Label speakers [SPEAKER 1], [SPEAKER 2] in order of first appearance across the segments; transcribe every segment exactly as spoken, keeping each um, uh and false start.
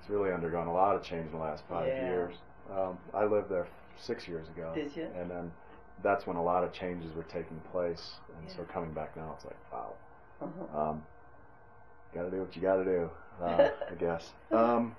[SPEAKER 1] it's really undergone a lot of change in the last five
[SPEAKER 2] Yeah.
[SPEAKER 1] years. Um, I lived there six years ago.
[SPEAKER 2] Did you?
[SPEAKER 1] And then that's when a lot of changes were taking place. And
[SPEAKER 2] Yeah.
[SPEAKER 1] so coming back now, it's like, wow.
[SPEAKER 2] Uh-huh.
[SPEAKER 1] Um, gotta do what you gotta do, uh, I guess. Um,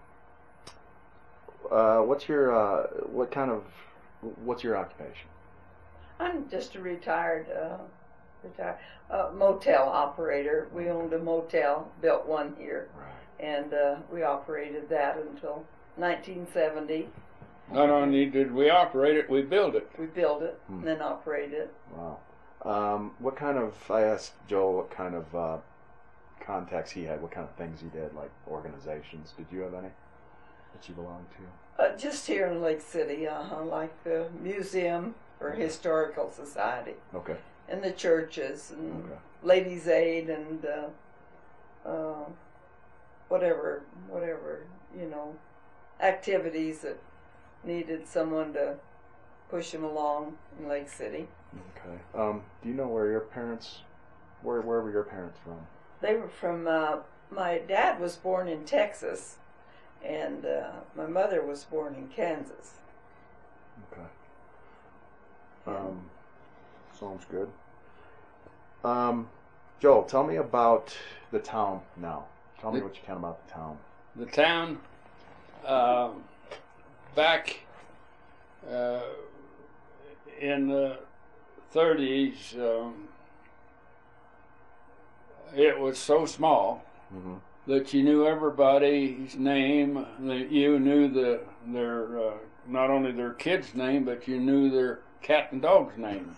[SPEAKER 1] uh, what's your, uh, what kind of, what's your occupation?
[SPEAKER 2] I'm just a retired, uh, retired uh, motel operator. We owned a motel, built one here,
[SPEAKER 1] Right.
[SPEAKER 2] and uh, we operated that until nineteen seventy.
[SPEAKER 3] Not only did we operate it, we built it.
[SPEAKER 2] We built it
[SPEAKER 1] Hmm.
[SPEAKER 2] and then operated it.
[SPEAKER 1] Wow. Um, what kind of, I asked Joel what kind of uh, contacts he had, what kind of things he did, like organizations. Did you have any that you belonged to?
[SPEAKER 2] Uh, just here in Lake City, uh-huh, like the museum or historical society,
[SPEAKER 1] Okay.
[SPEAKER 2] and the churches, and
[SPEAKER 1] Okay.
[SPEAKER 2] Ladies Aid, and uh, uh, whatever, whatever, you know, activities that needed someone to push them along in Lake City.
[SPEAKER 1] Okay. Um, do you know where your parents, where where were your parents from?
[SPEAKER 2] They were from, uh, my dad was born in Texas, and uh, my mother was born in Kansas.
[SPEAKER 1] Okay. Um, sounds good. Um, Joel, tell me about the town now. Tell me what you can about the town.
[SPEAKER 3] The town, uh, back uh, in the thirties, um, it was so small
[SPEAKER 1] Mm-hmm.
[SPEAKER 3] that you knew everybody's name. That you knew the their uh, not only their kid's name, but you knew their cat and dog's name.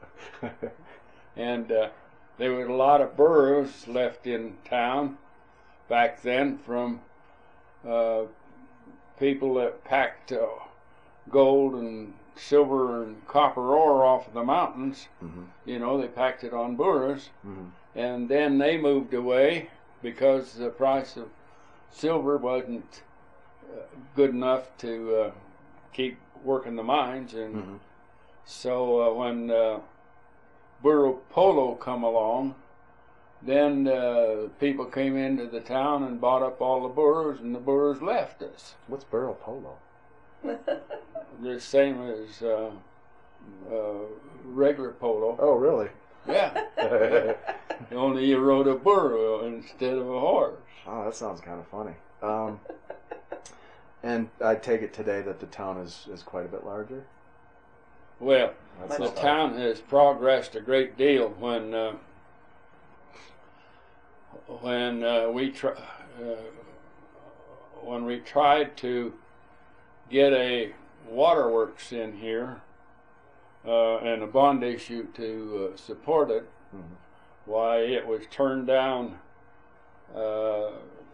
[SPEAKER 3] And uh, there was a lot of burros left in town back then from uh, people that packed uh, gold and silver and copper ore off of the mountains.
[SPEAKER 1] Mm-hmm.
[SPEAKER 3] You know, they packed it on burros,
[SPEAKER 1] Mm-hmm.
[SPEAKER 3] and then they moved away because the price of silver wasn't uh, good enough to uh, keep working the mines. And
[SPEAKER 1] Mm-hmm.
[SPEAKER 3] so uh, when uh, Burro Polo come along, then uh, people came into the town and bought up all the burros, and the burros left us.
[SPEAKER 1] What's Burro Polo?
[SPEAKER 3] The same as uh, uh, regular polo.
[SPEAKER 1] Oh, really?
[SPEAKER 3] Yeah. Only you rode a burro instead of a horse.
[SPEAKER 1] Oh, that sounds kind of funny. Um, and I take it today that the town is, is quite a bit larger?
[SPEAKER 3] Well,
[SPEAKER 1] That's
[SPEAKER 3] the
[SPEAKER 1] not-
[SPEAKER 3] town has progressed a great deal. When uh, when uh, we tr- uh, when we tried to get a waterworks in here uh, and a bond issue to uh, support it,
[SPEAKER 1] Mhm.
[SPEAKER 3] why it was turned down uh,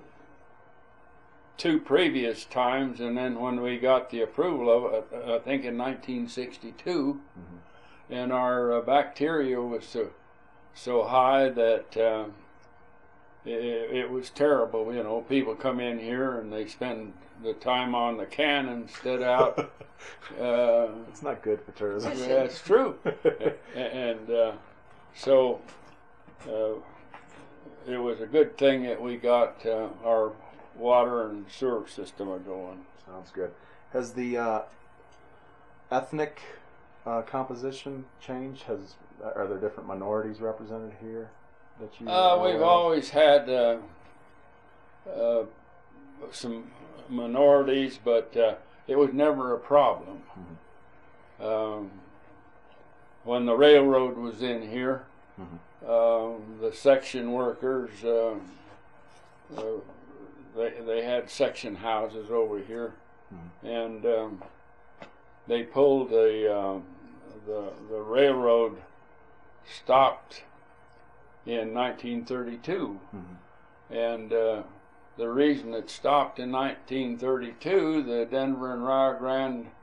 [SPEAKER 3] two previous times, and then when we got the approval of it, I think in nineteen sixty-two,
[SPEAKER 1] Mhm.
[SPEAKER 3] and our uh, bacteria was so so high that um, it, it was terrible. You know, people come in here and they spend the time on the can instead out. uh,
[SPEAKER 1] It's not good for tourism.
[SPEAKER 3] that's true. And uh, so uh, it was a good thing that we got uh, our water and sewer system are going.
[SPEAKER 1] Sounds good. Has the uh, ethnic uh, composition changed? Has Are there different minorities represented here that you?
[SPEAKER 3] Uh,
[SPEAKER 1] are
[SPEAKER 3] we've
[SPEAKER 1] aware of?
[SPEAKER 3] always had uh, uh, some minorities, but uh, it was never a problem.
[SPEAKER 1] Mhm.
[SPEAKER 3] Um, when the railroad was in here,
[SPEAKER 1] Mhm.
[SPEAKER 3] um, the section workers, uh, uh, they, they had section houses over here,
[SPEAKER 1] Mhm.
[SPEAKER 3] and um, they pulled the, um, the the railroad stopped in nineteen thirty-two,
[SPEAKER 1] Mhm.
[SPEAKER 3] and uh, the reason it stopped in nineteen thirty-two, the Denver and Rio Grande